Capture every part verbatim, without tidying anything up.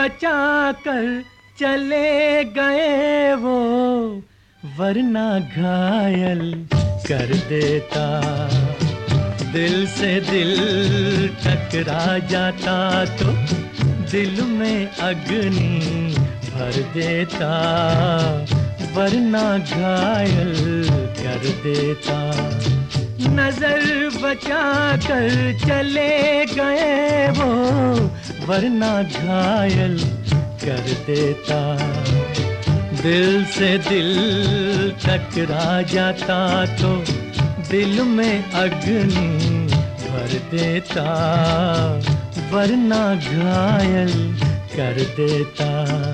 बचा कर चले गए वो, वरना घायल कर देता। दिल से दिल टकरा जाता तो दिल में अग्नि भर देता, वरना घायल कर देता। नजर बचा कर चले गए वो, वरना घायल कर देता। दिल से दिल टकरा जाता तो दिल में अग्नि भर देता, वरना घायल कर देता।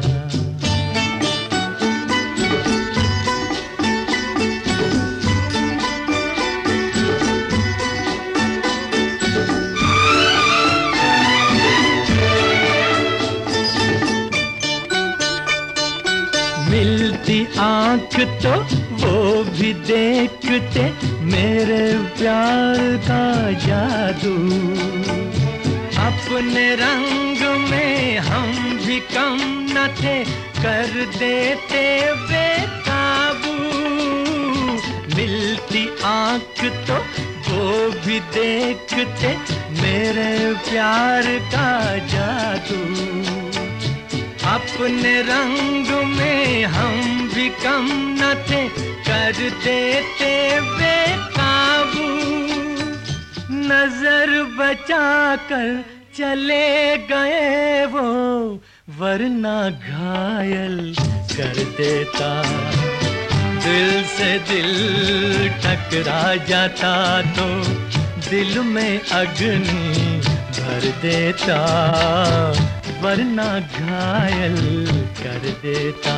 मिलती आँख तो वो भी देखते मेरे प्यार का जादू। अपने रंग में हम भी कम न थे, कर देते बेकाबू। मिलती आँख तो वो भी देखते मेरे प्यार का जादू। अपने रंग में हम भी कम न थे, कर देते बेकाबू। नजर बचा कर चले गए वो, वरना घायल कर देता। दिल से दिल टकरा जाता तो दिल में अग्नि भर देता, वरना घायल कर देता।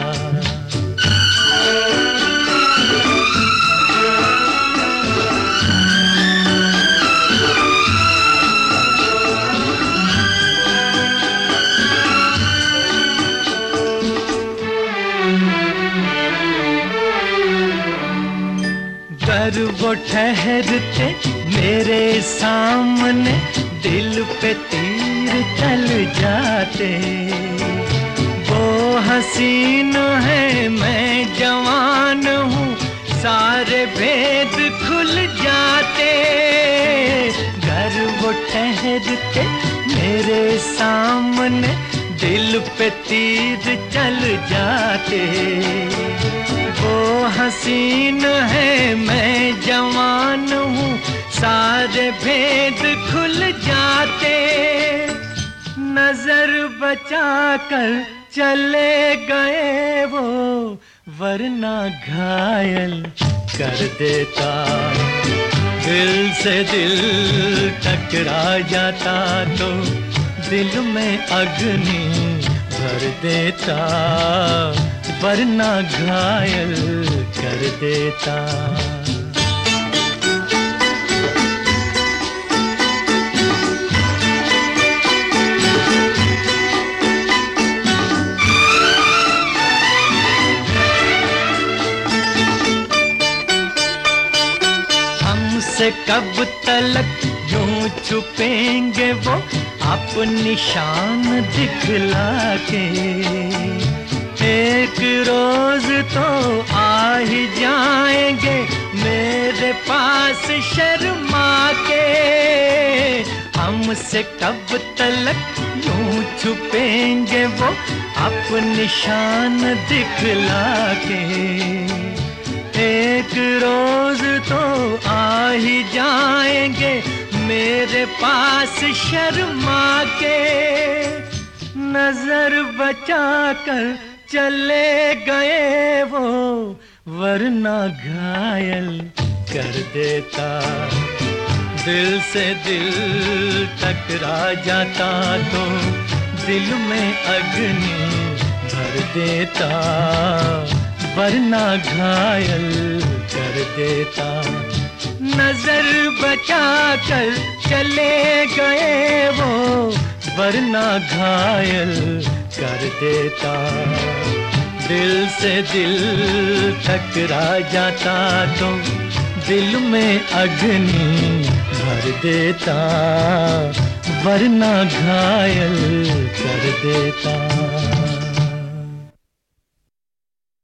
अगर वो ठहरते मेरे सामने, दिल पे तीर चल जाते। वो हसीन है मैं जवान हूँ, सारे भेद खुल जाते। घर वो ठहरते मेरे सामने, दिल पे तीर चल जाते। वो हसीन है मैं जवान हूँ, सारे भेद खुल जाते। नजर बचा कर चले गए वो, वरना घायल कर देता। दिल से दिल टकरा जाता तो दिल में अग्नि भर देता, वरना घायल कर देता। हमसे कब तलक यूं छुपेंगे वो, अपनी शान दिखला के। एक रोज तो आ ही जाएंगे मेरे पास शर्मा के। हमसे कब तलक यूं छुपेंगे वो, अपनी शान दिखला के। एक रोज तो आ ही जाएंगे मेरे पास शर्मा के। नजर बचा कर चले गए वो, वरना घायल कर देता। दिल से दिल टकरा जाता तो दिल में अग्नि भर देता, वरना घायल कर देता। नजर बचा कर चले गए वो, वरना घायल कर देता। दिल से दिल टकरा जाता तो दिल में अग्नि भर देता, वरना घायल कर देता।